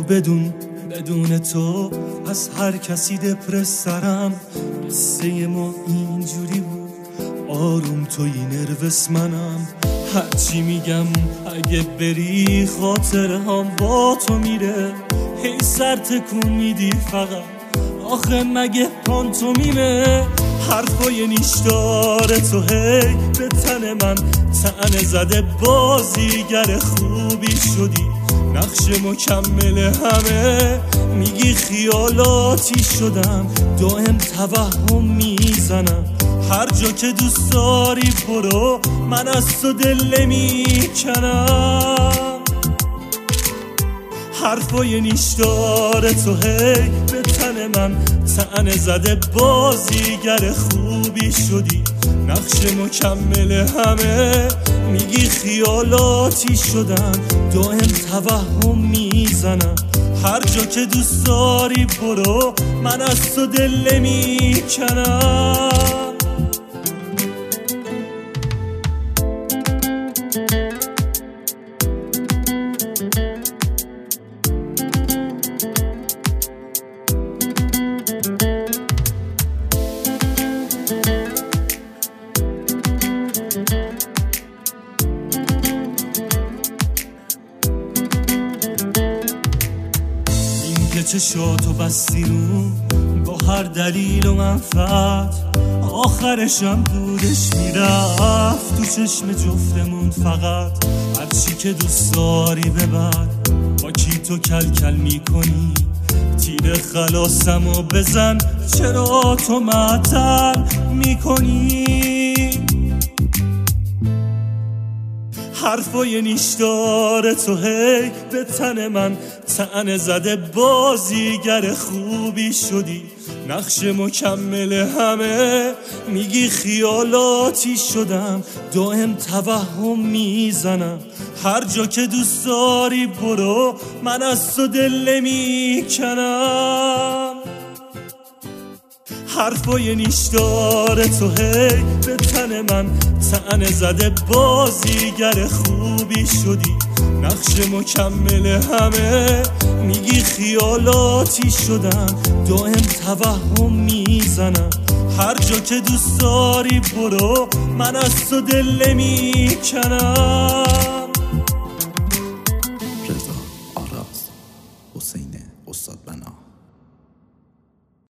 بدون تو از هر کسی دپرسرم. قصه ما اینجوری بود، آروم توی نروس منم. هرچی میگم اگه بری خاطره هم با تو میره. هی سر تکون میدی فقط، آخه مگه پانتومیمه؟ حرفای نیشدار تو هی به تن من طعنه زده. بازیگر خوبی شدی، نقش مکمل همه. میگی خیالاتی شدم، دائم توهم میزنم. هر جا که دوست داری برو، من از تو دل نمیکنم. حرفای نیشدار تو هی به تن من طعنه زده. بازیگر خوبی شدی، نقش مکمل همه. میگی خیالاتی شدم، دائم توهم میزنم. هر جا که دوست داری برو، من از تو دل نمیکنم. چشاتو بستی رو با هر دلیل و منفعت. آخرشم دودش میرفت تو چشم جفتمون فقط. هرچی که دوست داری ببر، با کی تو کل کل میکنی؟ تیر خلاصمو بزن، چرا تو معطل میکنی؟ حرفای نیشدار تو هی به تن من طعنه زده. بازیگر خوبی شدی، نقش مکمل همه. میگی خیالاتی شدم، دائم توهم میزنم. هر جا که دوست داری برو، من از تو دل نمیکنم. حرفای نیشدار تو هی به تن من طعنه زده. بازیگر خوبی شدی، نقش مکمل همه. میگی خیالاتی شدم، دائم توهم میزنم. هر جا که دوست داری برو، من از تو دل نمیکنم.